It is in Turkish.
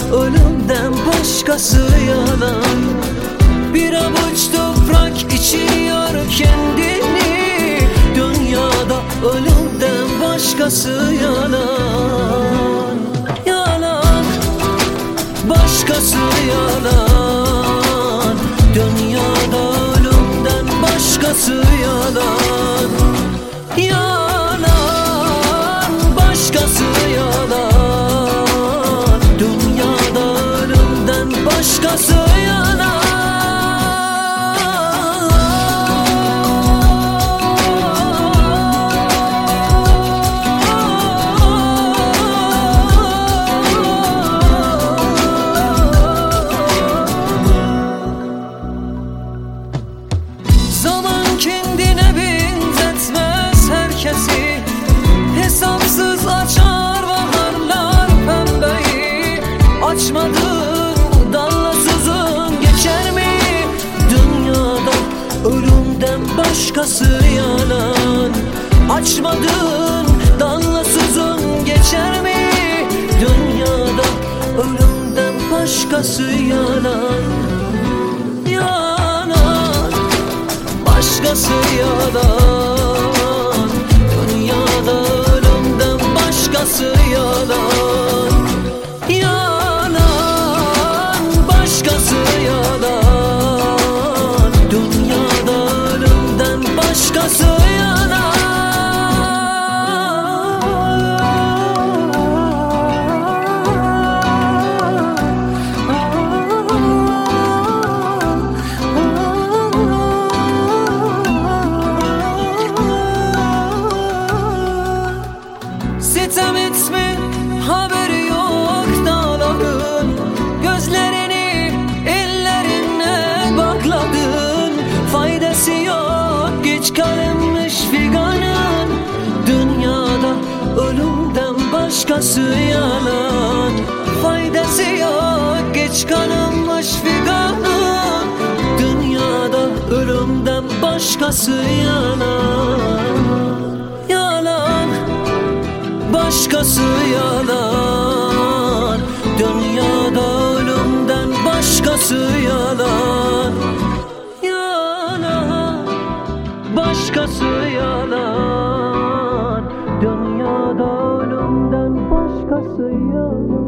ölümden başkası yalan. Bir avuç toprak içiyor kendini, dünyada ölümden başkası yalan. Yalan, başkası yalan. Dünyada ölümden başkası yalan. Yalan, başkası yalan. Dünyada ölümden başkası yalan. Zaman kendine benzetmez herkesi, hesapsız açar baharlar pembeyi. Açmadığın dallasızın geçer mi? Dünyada ölümden başkası yalan. Açmadığın dallasızın geçer mi? Dünyada ölümden başkası yalan. Yalan, başkası yalan. Dünyada ölümden başkası yalan. Yalan, başkası yalan. Dünyada ölümden başkası yalan. Sitem etme, haberi yok dağların. Gözlerini ellerine bakladın. Faydası yok geç kalınmış figanın. Dünyada ölümden başkası yalan. Faydası yok geç kalınmış figanın. Dünyada ölümden başkası yalan. Yalan, başkası yalan. Dünyada ölümden başkası yalan. Yalan, başkası yalan. Dünyada ölümden başkası yalan.